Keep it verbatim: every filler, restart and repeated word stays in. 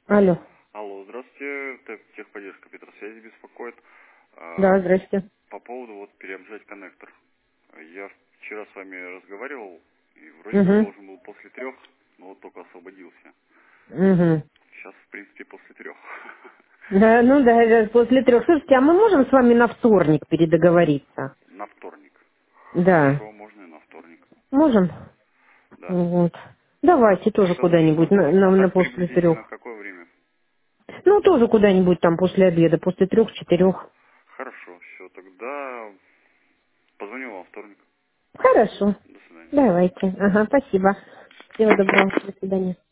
Алло. Алло, здравствуйте, это техподдержка Петросвязи беспокоит. А, Да, здрасте. По поводу вот переобжать коннектор. Я вчера с вами разговаривал, и вроде бы Угу. должен был после трех, но вот только освободился. Угу. Сейчас, в принципе, после трех. Да, ну да, да, после трех. Слушайте, а мы можем с вами на вторник передоговориться? На вторник. Да. Хорошо, можно и на вторник. Можем? Да. Вот. Давайте тоже Часов, куда-нибудь часов, на, на, а на так после приблизительно в трех. какое время? Ну, тоже куда-нибудь там после обеда, после трех-четырех. Хорошо, все, тогда позвоню вам во вторник. Хорошо. До свидания. Давайте. Ага, спасибо. Всего доброго. До свидания.